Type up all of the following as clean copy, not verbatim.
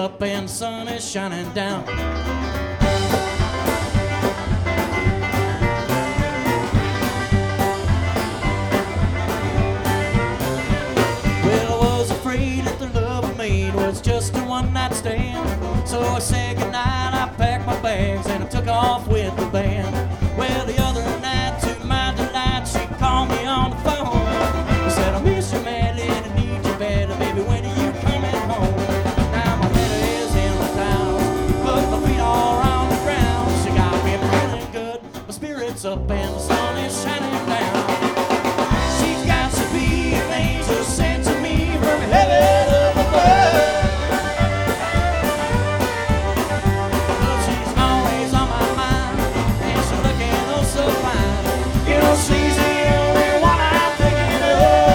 up and the sun is shining down. Well, I was afraid that the love I made was just a one-night stand. So I said goodnight, I packed my bags, and I took off with the band. Well, the other night, to my delight, she called me on the phone. She said, I miss you madly and I need you badly, baby, when are you coming home? Now my head is in the clouds, but my feet are on the ground. She got me feeling good, my spirit's up and the sun is shining down. She's got to be an angel sent to me from heaven above. But she's always on my mind, and she's looking oh so fine. You know she's the only one I'm thinking of.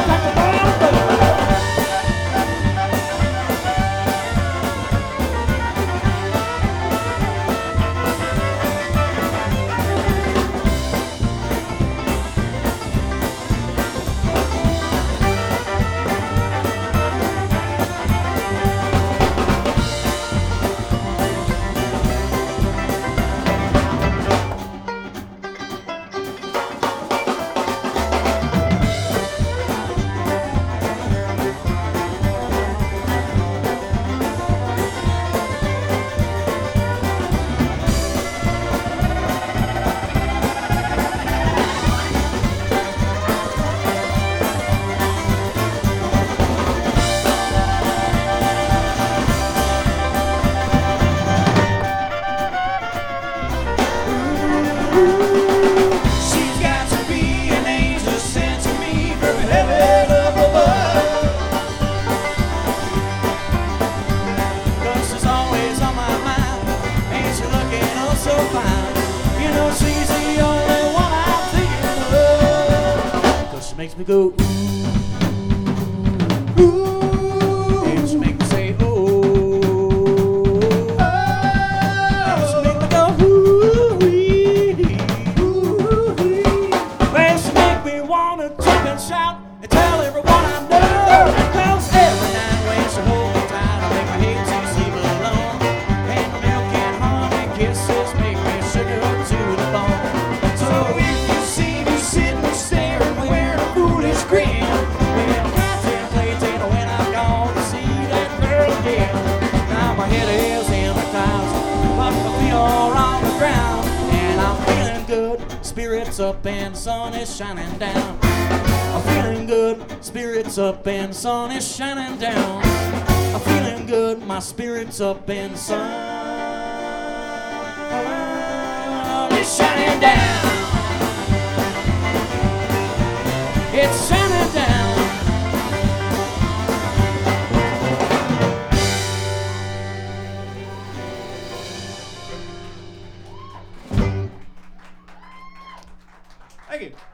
She's got to be an angel sent to me from heaven up above. 'Cause she's always on my mind, and she's looking oh so fine. You know she's the only one I'm thinking of. 'Cause she makes me go ooh, ooh, and she makes me say oh, and she makes me go ooh-wee. Well, she make me wanna jump and shout and tell everyone I know. 'Cause every night when she holds me tight, I make my hate to sleep alone. And the milk and honey kisses make me sugar to the bone. So if you see me sitting staring wearing a foolish grin, well, Captain Clayton, when I'm gone to see that girl again. Now my head is in the clouds, but my feet are on the ground, and I'm feeling good. Spirits up and the sun is shining down. I'm feeling good. Spirits up and the sun is shining down. I'm feeling good. My spirits up and the sun is shining down. It's shining down. Thank you.